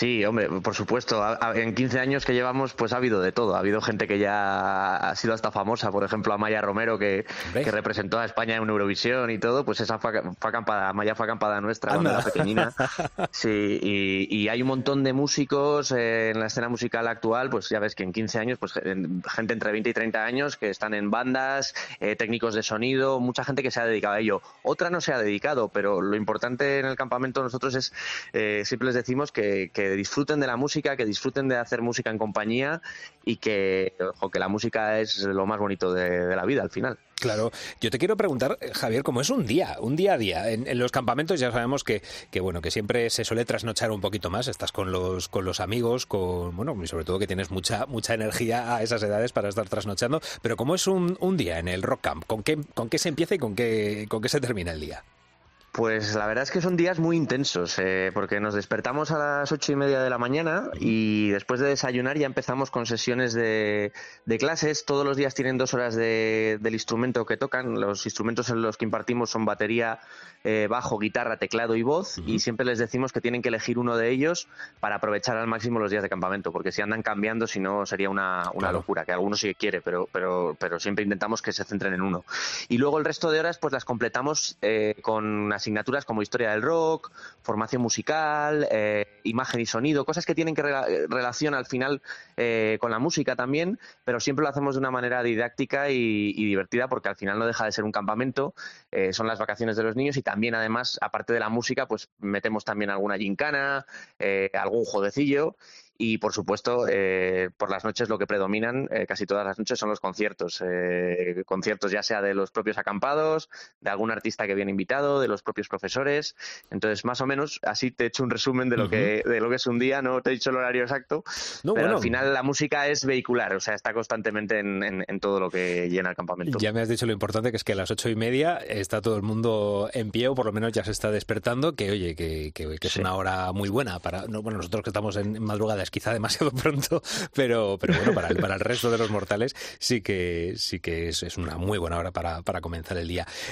Sí, hombre, por supuesto. En 15 años que llevamos, pues ha habido de todo. Ha habido gente que ya ha sido hasta famosa, por ejemplo, Amaya Romero, Hombre, que representó a España en Eurovisión y todo, pues esa fue acampada, Amaya fue acampada nuestra cuando anda. era pequeñina. Sí, y hay un montón de músicos en la escena musical actual, pues ya ves que en 15 años, pues gente entre 20 y 30 años que están en bandas, técnicos de sonido, mucha gente que se ha dedicado a ello. Otra no se ha dedicado, pero lo importante en el campamento nosotros es, siempre les decimos que disfruten de la música, que disfruten de hacer música en compañía y que la música es lo más bonito de la vida al final. Claro, yo te quiero preguntar, Javier, ¿cómo es un día a día? En los campamentos ya sabemos bueno, que siempre se suele trasnochar un poquito más, estás con los amigos, bueno, y sobre todo que tienes mucha energía a esas edades para estar trasnochando, pero ¿cómo es un día en el Rock Camp? ¿Con qué se empieza y con qué se termina el día? Pues la verdad es que son días muy intensos, porque nos despertamos a las 8:30 de la mañana y después de desayunar ya empezamos con sesiones de clases. Todos los días tienen 2 horas del instrumento que tocan. Los instrumentos en los que impartimos son batería, bajo, guitarra, teclado y voz, y siempre les decimos que tienen que elegir uno de ellos para aprovechar al máximo los días de campamento, porque si andan cambiando, si no sería una Claro. locura, que algunos sí que quiere, pero siempre intentamos que se centren en uno. Y luego el resto de horas pues las completamos con asignaturas como historia del rock, formación musical, imagen y sonido, cosas que tienen que relación al final con la música también, pero siempre lo hacemos de una manera didáctica y divertida, porque al final no deja de ser un campamento, son las vacaciones de los niños, y también además, aparte de la música, pues metemos también alguna gincana, algún jueguecillo. Y, por supuesto, por las noches lo que predominan, casi todas las noches, son los conciertos. Conciertos ya sea de los propios acampados, de algún artista que viene invitado, de los propios profesores. Entonces, más o menos, así te he hecho un resumen de lo que es un día. No te he dicho el horario exacto, No, pero bueno, al final la música es vehicular, o sea, está constantemente en todo lo que llena el campamento. ya me has dicho lo importante, que es que a las 8:30 está todo el mundo en pie, o por lo menos ya se está despertando, que oye, que es una hora muy buena para... No, bueno, nosotros que estamos en madrugada es quizá demasiado pronto, pero bueno, para el resto de los mortales sí que es una muy buena hora para comenzar el día.